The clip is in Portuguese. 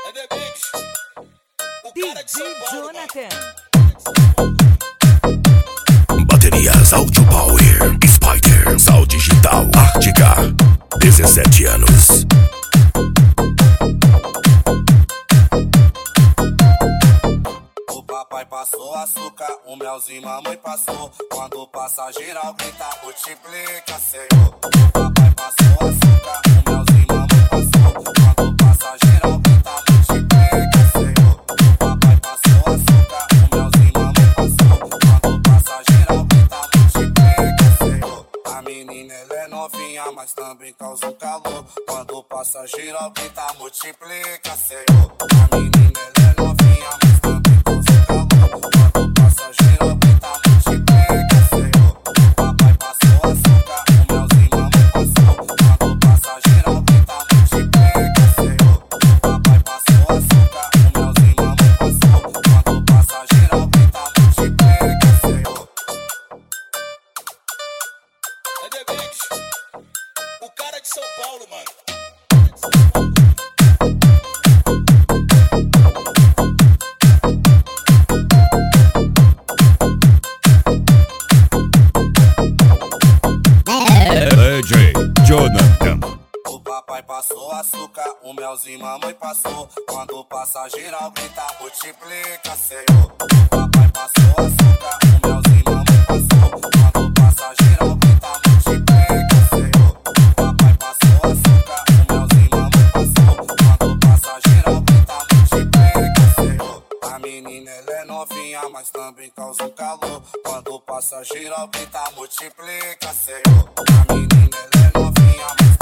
É The Mix, o cara de São Paulo, Jonathan. Baterias Audio Power, Spider, Sal Digital, Ártica, 17 anos. O papai passou açúcar, o melzinho mamãe passou. Quando passa geral grita, multiplica, Senhor. O papai passou açúcar, o melzinho mamãe passou. Quando passa geral grita, multiplica, Senhor. O papai passou açúcar, o melzinho mamãe passou. Quando passa geral grita, multiplica, Senhor. A menina ela é novinha, mas também causa um calor. Quando passa geral grita, multiplica, Senhor. A menina ela é novinha, mas também causa um calor. Quando passa geral grita, multiplica, Senhor. O papai passou açúcar, o melzinho mamãe passou. Quando passa geral grita, multiplica, Senhor. O papai passou açúcar, o melzinho mamãe passou. Quando passa geral grita, multiplica, Senhor. É The Mix, o cara de São Paulo, mano. DJ Jonathan. O papai passou açúcar, o melzinho mamãe passou. Quando passa geral grita, multiplica, Senhor. O papai passou açúcar, o melzinho mamãe passou. Quando passa geral grita, multiplica, Senhor. O papai passou açúcar, o melzinho mamãe passou. Quando passa geral grita, multiplica, Senhor. A menina ela é novinha, mas também causa um calor. Quando passa geral grita, multiplica, Senhor. A menina ela é novinha, mas